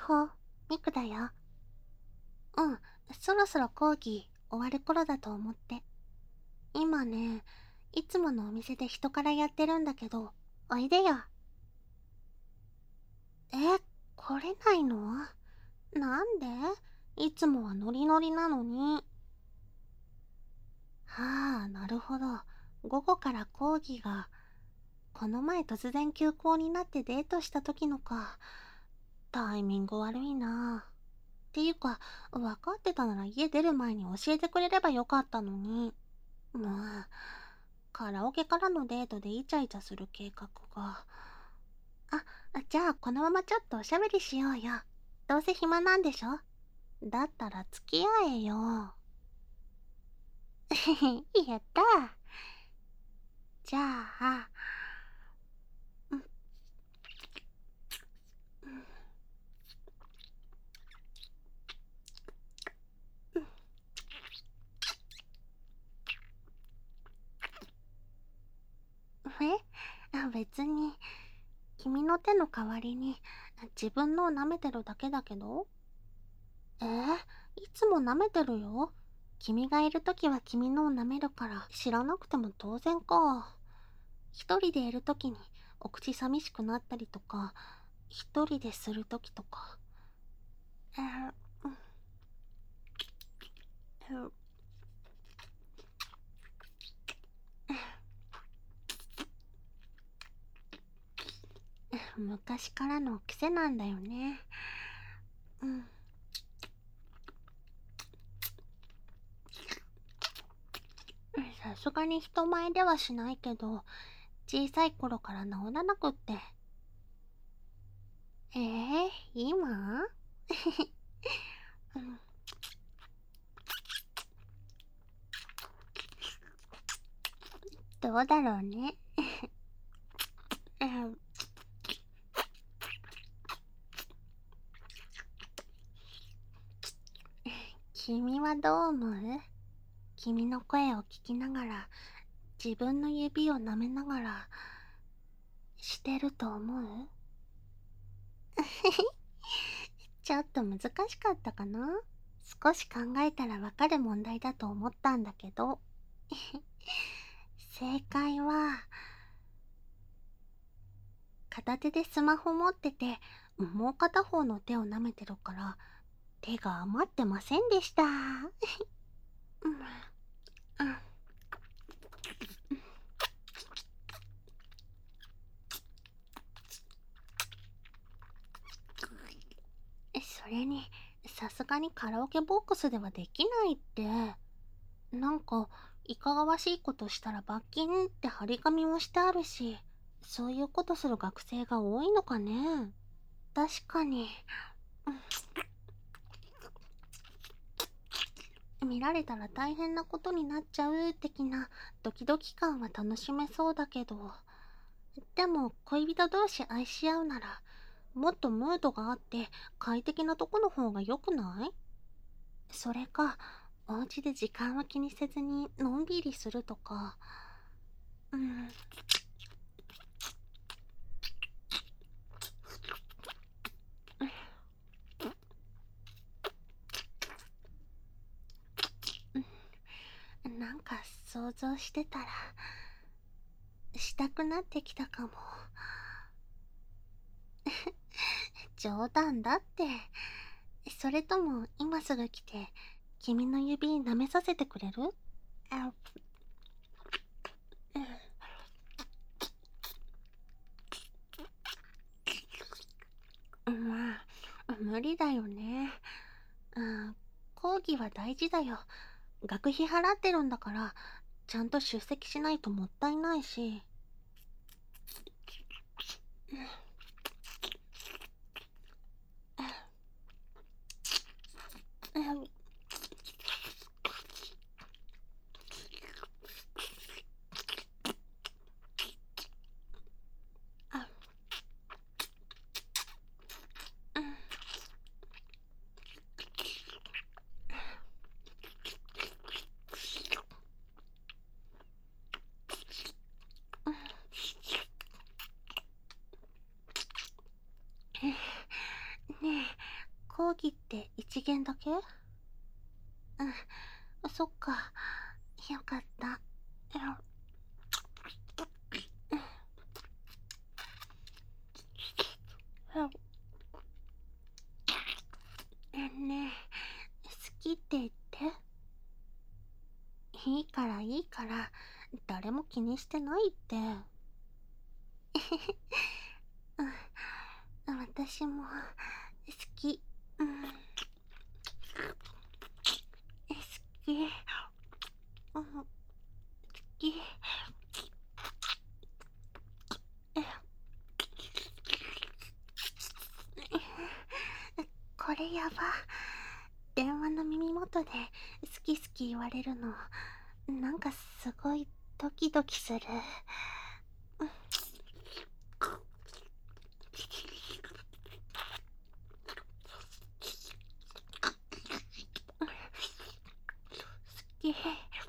ほ、ミクだよ。うん、そろそろ講義終わる頃だと思って。今ね、いつものお店で人からやってるんだけど、おいでよ。え、来れないの？なんで？いつもはノリノリなのに。はあ、なるほど。午後から講義が。この前突然休校になってデートした時のか。タイミング悪いな。っていうか、分かってたなら家出る前に教えてくれればよかったのに。もう、カラオケからのデートでイチャイチャする計画が。あ、じゃあこのままちょっとおしゃべりしようよ。どうせ暇なんでしょ？だったら付き合えよ。やった。じゃあ、うん、別に、君の手の代わりに自分のを舐めてるだけだけど。いつも舐めてるよ。君がいるときは君のを舐めるから知らなくても当然か。一人でいるときにお口寂しくなったりとか、一人でするときとか。うんうん昔からの癖なんだよね。うん。さすがに人前ではしないけど、小さい頃から治らなくって。今？うん、どうだろうね。うん君はどう思う？君の声を聞きながら、自分の指を舐めながら、してると思う？ちょっと難しかったかな？少し考えたらわかる問題だと思ったんだけど。正解は、片手でスマホ持ってて、もう片方の手を舐めてるから、手が余ってませんでした。うんうんそれに、さすがにカラオケボックスではできないって。なんか、いかがわしいことしたら罰金って張り紙もしてあるし、そういうことする学生が多いのかね。確かに、見られたら大変なことになっちゃう的なドキドキ感は楽しめそうだけど、でも恋人同士愛し合うなら、もっとムードがあって快適なとこの方が良くない？それか、お家で時間を気にせずにのんびりするとか。うん、なんか想像してたら、したくなってきたかも。冗談だって。それとも今すぐ来て、君の指舐めさせてくれる？あ、まあ、無理だよね。うん、講義は大事だよ。学費払ってるんだから、ちゃんと出席しないともったいないし。ねギって一元だけ？うん、そっか。よかった。ねえ、好きって言って。いいからいいから、誰も気にしてないって。うん、私も好き。うん、好き。うん、好き。これやば。電話の耳元で好き好き言われるの、なんかすごいドキドキする。好き。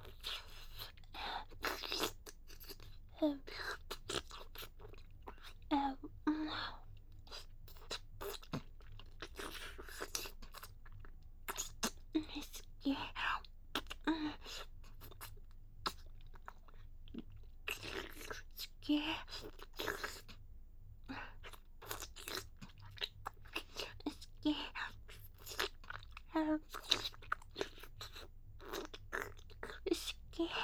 好き。好き。好き。好き。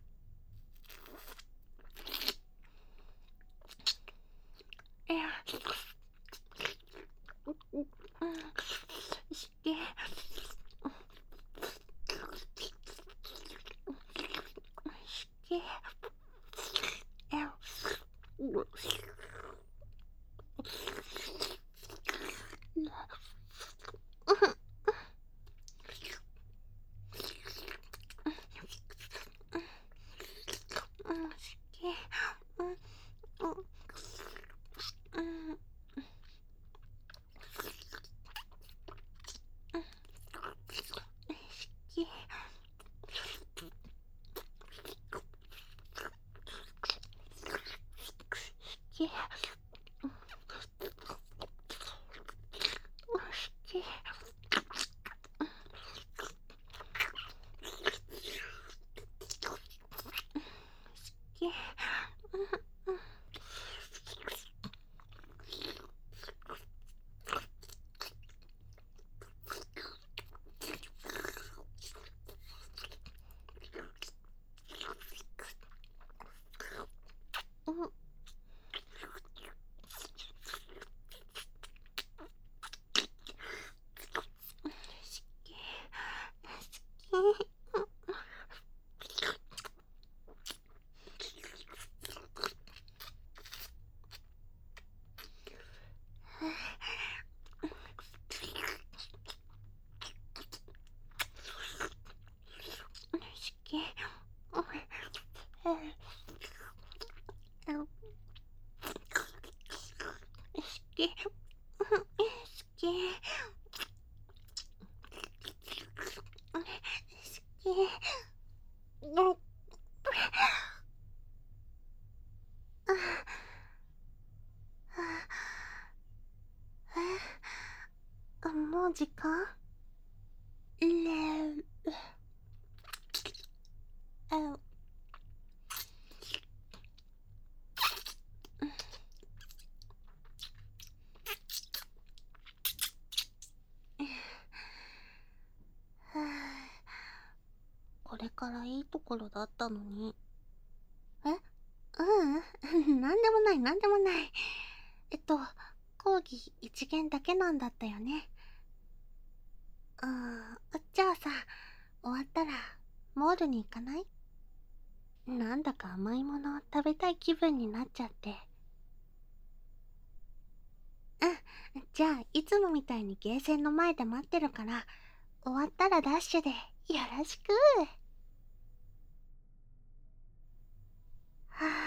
もう時間？ねえ、これからいいところだったのに。え、なんでもない、なんでもない。講義一限だけなんだったよね。じゃあさ、終わったらモールに行かない？なんだか甘いもの食べたい気分になっちゃって。じゃあいつもみたいにゲーセンの前で待ってるから、終わったらダッシュでよろしく。は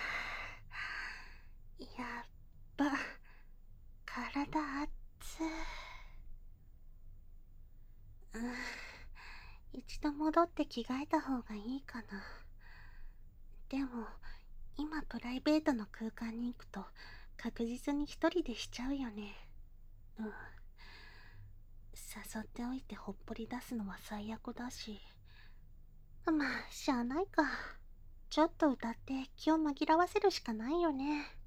あ、やっば、体熱。一度戻って着替えた方がいいかな。でも今プライベートの空間に行くと確実に一人でしちゃうよね。 誘っておいてほっぽり出すのは最悪だし。まあ、しゃあないか。ちょっと歌って気を紛らわせるしかないよね。